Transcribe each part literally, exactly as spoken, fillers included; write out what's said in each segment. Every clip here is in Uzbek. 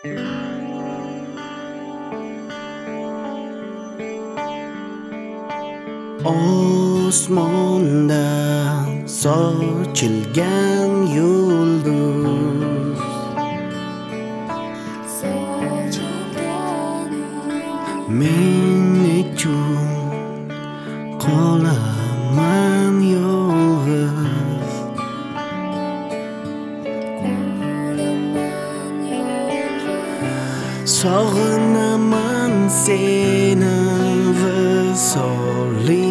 Osmondan sochilgan yulduz men uchun qolaman yolg'iz. Sog'inaman seni visoling,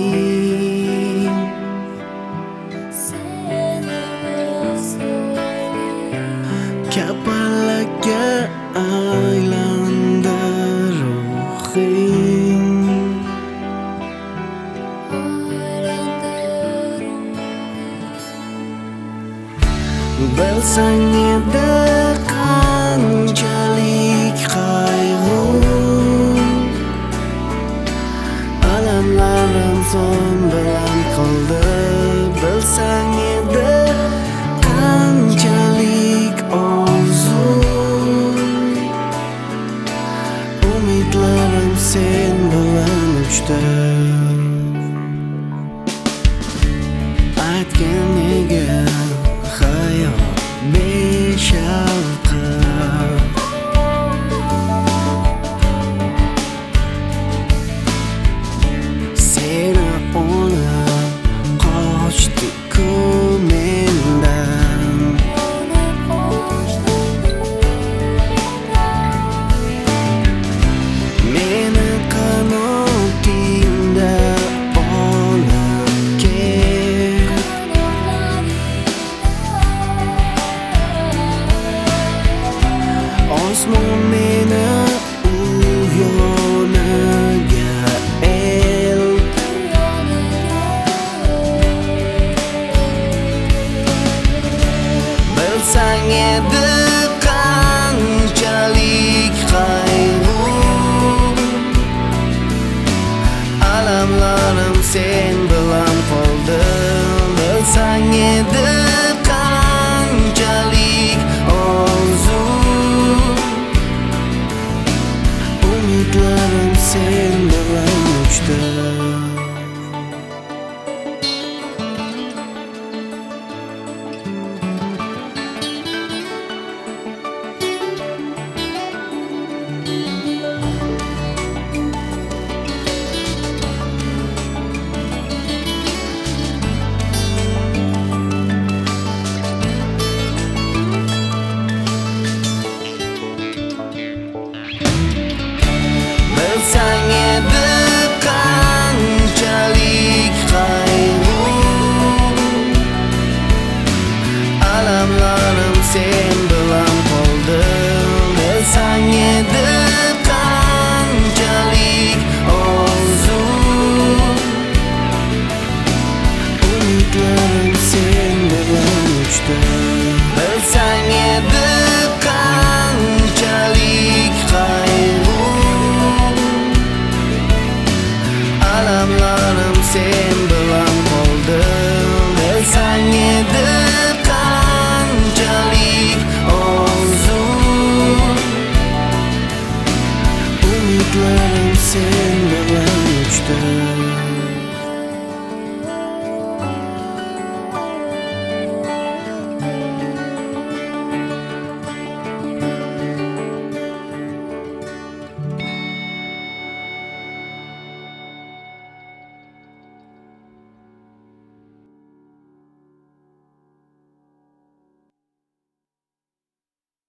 kapalakka aylandi ruhing. Bilsang edi qanchalik qayg'u, alamlarim son bilan qoldi. Bilsang edi qanchalik orzu, umidlarim sen bilan uchdi. Aytgan nega hayot beshafqat, seni olib qochdi-ku mendan. Meni qanotingda olib kel, osmon meni u yoniga el. Bilsang edi qanchalik qayg'u, alamlarim sen bilan qoldi. Bilsang edi qanchalik orzu, umidlarim sen bilan uchdi. Bilsang edi qanchalik qayg'u, alamlarim sen